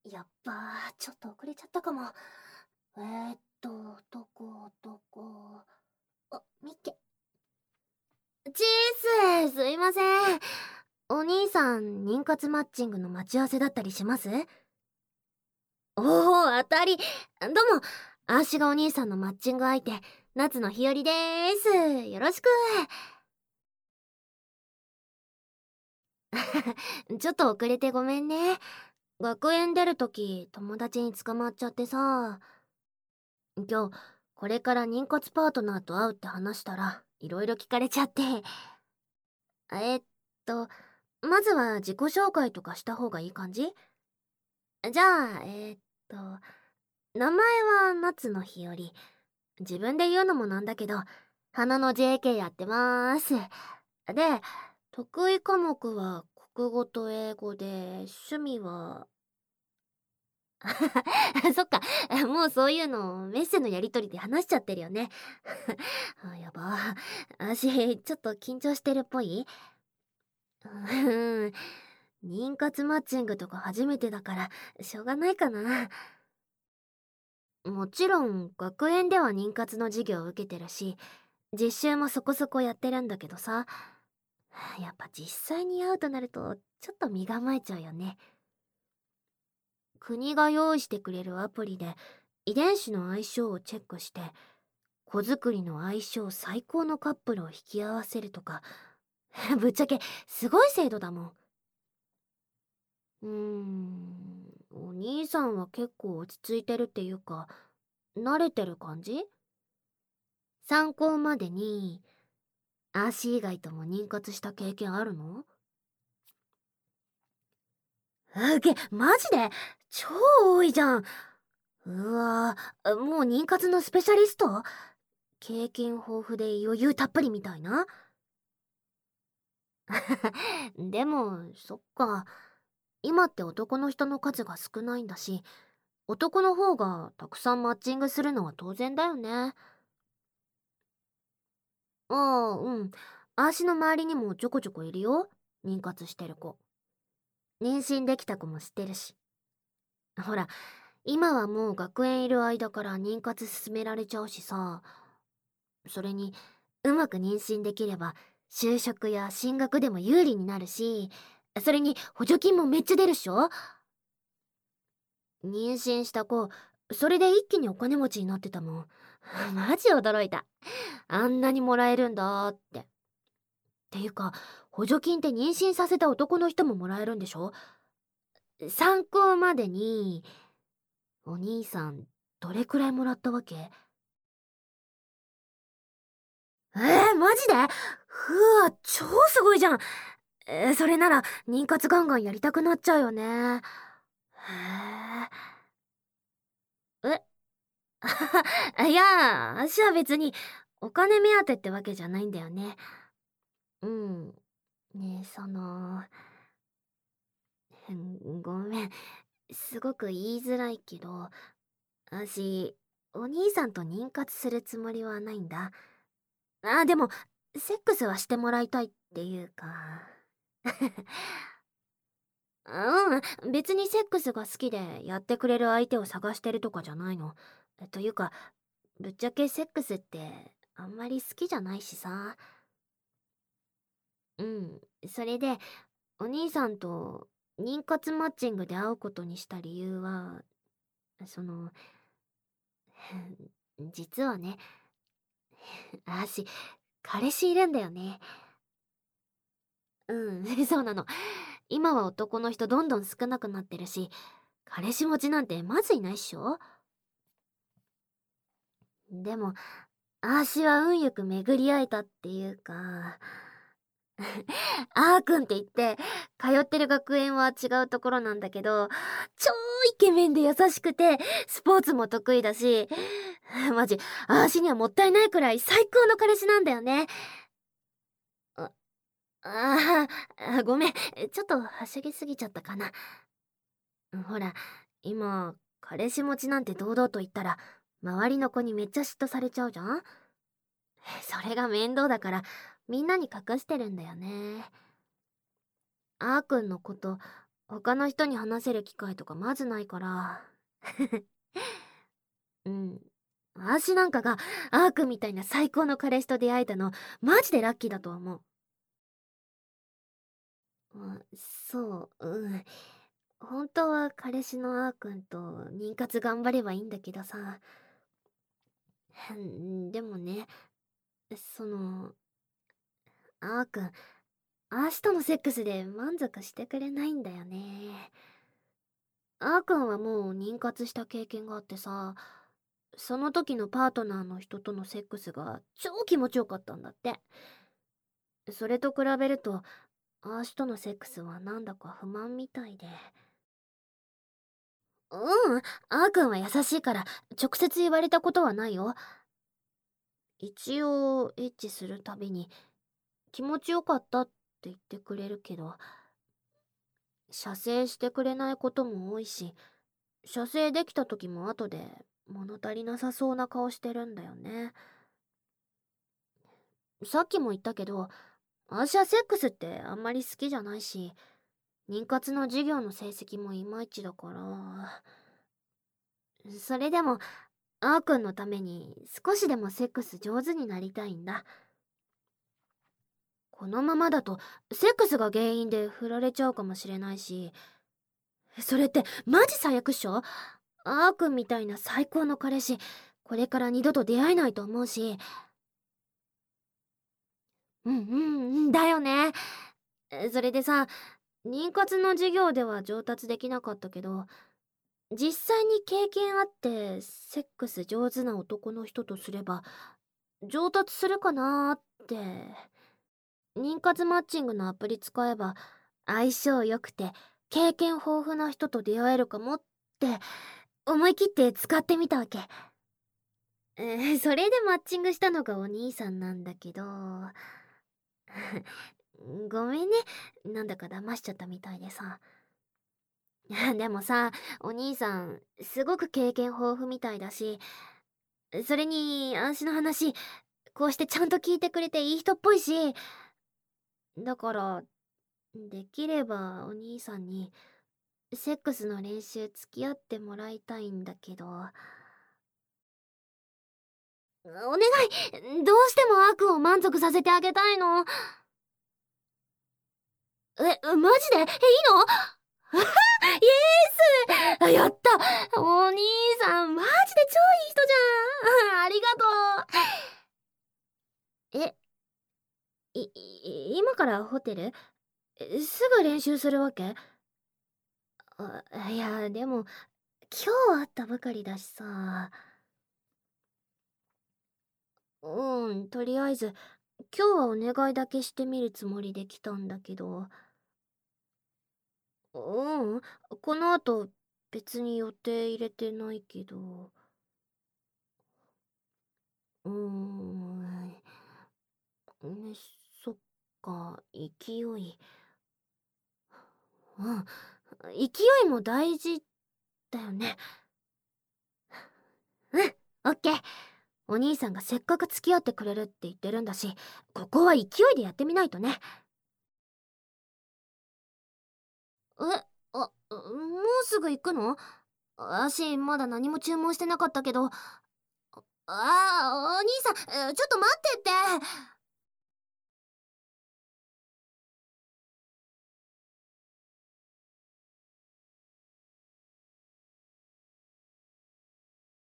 やっぱ、ちょっと遅れちゃったかも。どこ。あ、みっけ。チース、すいません。お兄さん、妊活マッチングの待ち合わせだったりします？おー、当たり。どうも、あーしがお兄さんのマッチング相手、夏の日和でーす。よろしく。ちょっと遅れてごめんね。学園出るとき、友達に捕まっちゃってさ。今日、これから妊活パートナーと会うって話したら、いろいろ聞かれちゃって。えっと、まずは自己紹介とかした方がいい感じ？じゃあ、と、名前は夏の日和。自分で言うのもなんだけど、花の JK やってまーす。で、得意科目は国語と英語で、趣味は、そっか、もうそういうのメッセのやりとりで話しちゃってるよね。やば。私、ちょっと緊張してるっぽい？うん。妊活マッチングとか初めてだから、しょうがないかな。もちろん、学園では妊活の授業を受けてるし、実習もそこそこやってるんだけどさ、やっぱ実際に会うとなると、ちょっと身構えちゃうよね。国が用意してくれるアプリで、遺伝子の相性をチェックして、子作りの相性最高のカップルを引き合わせるとか、ぶっちゃけすごい制度だもん。お兄さんは結構落ち着いてるっていうか、慣れてる感じ？参考までに、アーシー以外とも妊活した経験あるの？マジで超多いじゃん。うわもう妊活のスペシャリスト？経験豊富で余裕たっぷりみたいな。でも、そっか。今って男の人の数が少ないんだし、男の方がたくさんマッチングするのは当然だよね。ああ、うん。あーしの周りにもちょこちょこいるよ。妊活してる子。妊娠できた子も知ってるし。ほら、今はもう学園いる間から妊活進められちゃうしさ。それに、うまく妊娠できれば、就職や進学でも有利になるし、それに補助金もめっちゃ出るっしょ？妊娠した子、それで一気にお金持ちになってたもん。マジ驚いた。あんなにもらえるんだって。っていうか、補助金って妊娠させた男の人ももらえるんでしょ？参考までに、お兄さん、どれくらいもらったわけ？マジで？超すごいじゃん。それなら、妊活ガンガンやりたくなっちゃうよね。へえ。いや、私は別に、お金目当てってわけじゃないんだよね。うん。ねえ、ごめん。すごく言いづらいけど、私、お兄さんと妊活するつもりはないんだ。でも、セックスはしてもらいたいっていうか。別にセックスが好きでやってくれる相手を探してるとかじゃないの。というか、ぶっちゃけセックスってあんまり好きじゃないしさ。うん。それで、お兄さんと妊活マッチングで会うことにした理由は、その、実はね、彼氏いるんだよね。うん、そうなの。今は男の人どんどん少なくなってるし、彼氏持ちなんてまずいないっしょ？でも、は運よく巡り会えたっていうか、あーくんって言って、通ってる学園は違うところなんだけど、超イケメンで優しくて、スポーツも得意だし、マジ、にはもったいないくらい最高の彼氏なんだよね。あ、ごめん。ちょっとはしゃぎすぎちゃったかな。ほら、今、彼氏持ちなんて堂々と言ったら、周りの子にめっちゃ嫉妬されちゃうじゃん？それが面倒だから、みんなに隠してるんだよね。あーくんのこと、 他の人に話せる機会とかまずないから。うん。私なんかがアーくんみたいな最高の彼氏と出会えたの、マジでラッキーだと思う。そう、うん。本当は彼氏のあーくんと妊活頑張ればいいんだけどさ。でもね、その、あーくん、あーしとのセックスで満足してくれないんだよね。あーくんはもう妊活した経験があってさ、その時のパートナーの人とのセックスが超気持ちよかったんだって。それと比べると、あーしとのセックスはなんだか不満みたいで。うん、あーくんは優しいから直接言われたことはないよ。一応エッチするたびに気持ちよかったって言ってくれるけど、射精してくれないことも多いし、射精できた時も後で物足りなさそうな顔してるんだよね。さっきも言ったけど、私はセックスってあんまり好きじゃないし、妊活の授業の成績もいまいちだから。それでも、あーくんのために少しでもセックス上手になりたいんだ。このままだとセックスが原因で振られちゃうかもしれないし、それってマジ最悪っしょ。あーくんみたいな最高の彼氏、これから二度と出会えないと思うし。うんうんうんだよね。それでさ、妊活の授業では上達できなかったけど、実際に経験あってセックス上手な男の人とすれば上達するかなーって。妊活マッチングのアプリ使えば相性良くて経験豊富な人と出会えるかもって思い切って使ってみたわけ。それでマッチングしたのがお兄さんなんだけど。ごめんね、なんだか騙しちゃったみたいでさ。でもさ、お兄さんすごく経験豊富みたいだし、それにあんしの話こうしてちゃんと聞いてくれていい人っぽいし、だからできればお兄さんにセックスの練習付き合ってもらいたいんだけど。お願い、どうしてもアーくんを満足させてあげたいの。マジでいいの？イエースあやった、お兄さんマジで超いい人じゃん。ありがとう。今からホテル？すぐ練習するわけ？いやでも今日会ったばかりだしさ。とりあえず今日はお願いだけしてみるつもりで来たんだけど。うん、この後別に予定入れてないけど。うーん、そっか、勢い。うん、勢いも大事だよね。うん、オッケー。お兄さんがせっかく付き合ってくれるって言ってるんだし、ここは勢いでやってみないとね。もうすぐ行くの？私まだ何も注文してなかったけど。お兄さん、ちょっと待ってって。